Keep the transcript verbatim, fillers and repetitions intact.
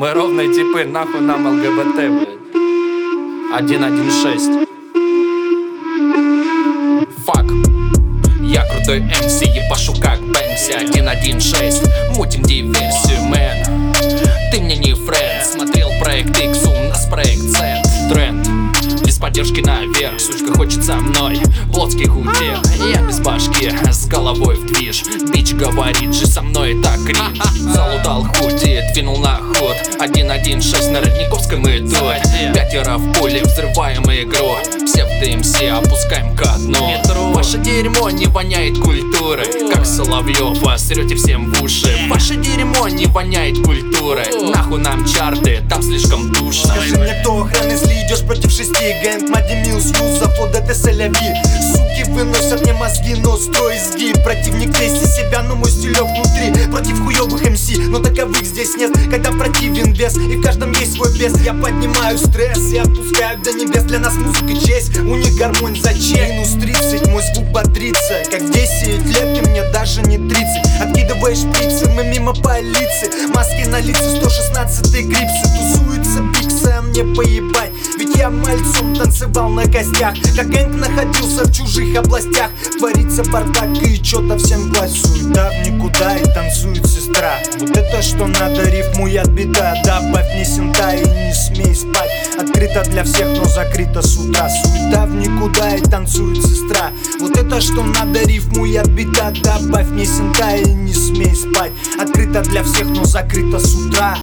Мы ровные типы, нахуй нам ЛГБТ, блядь. один один шесть. Фак. Я крутой эм си, ебашу как Бэнкси. один один шесть. Мутим диверсию, мэн. Ты мне не френд. Смотрел проект X, у нас проект Z. Тренд. Без поддержки наверх, сучка хочет со мной плотских утех. Я без башки, с головой в движ. Бич говорит же со мной так кринж. Залутал худи, двинул на ход. один один шесть на Родниковском и тут. Пятеро в пуле, взрываем игру. Все в эм си опускаем ко дну. Ваше дерьмо не воняет культурой, как Соловьев, вас срете всем в уши. Ваше дерьмо не воняет культурой. Нахуй нам чарты, там слишком душно. Скажи мне, кто охрана, если идешь против шести? Гэнг, Мадди Милс, Юза, Флода, Теселяви. Суки выносят мне мозги, но строй изгиб. Противник вести себя, но мой стилек внутри. Против хуёвых эм си, но таковых здесь нет. Когда противен вес, и в каждом есть свой бес. Я поднимаю стресс и опускаю до небес. Для нас музыка честь, у них гармонь зачем? Минус тридцать, мой звук бодрится. Как в десять лет, и мне даже не тридцать. Откидываешь шприцы, мы мимо полиции. Маски на лице, сто шестнадцатый грипсы. Тусуется пиксы, а мне поебать. Ведь я мальцом танцевал на костях. Как гэнг находился в чужих областях. Творится бардак и чё-то всем гласует. Да в никуда и танцует сестра. Вот это что надо, рифмует беда. Добавь мне синта и не смей спать. Открыто для всех, но закрыто с утра. Суета в никуда и танцует сестра. Вот это что надо, рифмует беда. Добавь мне синта и не смей спать. Открыто для всех, но закрыто с утра.